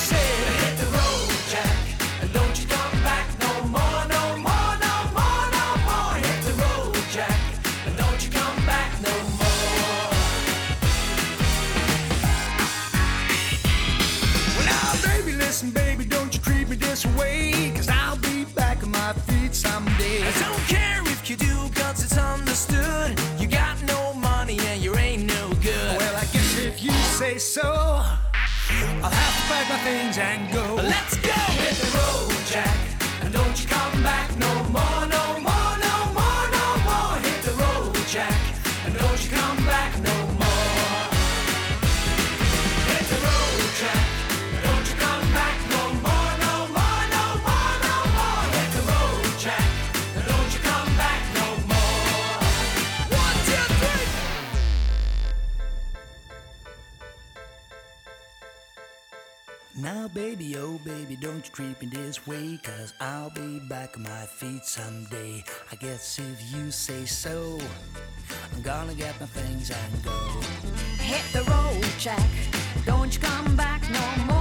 said, hit the road, Jack, and don't you come back no more, no more, no more, no more. Hit the road, Jack, and don't you come back no more. Well, now, baby, listen, baby, don't you treat me this way, 'cause I'll be back on my feet someday. I don't care if you do, 'cause it's understood. You got no money and you ain't no good. Well, I guess if you say so, I'll have to pack my things and go. Let's go! Hit the road, Jack, and don't you come back no more, no more, no more, no more. Hit the road, Jack, and don't you come back no more. Hit the road, Jack, and don't you come back no more, no more, no more, no more. Hit the road, Jack, and don't you come back no more. 1, 2, 3. Now, baby, oh, baby, don't you treat me this way, 'cause I'll be back on my feet someday. I guess if you say so, I'm gonna get my things and go. Hit the road, Jack. Don't you come back no more.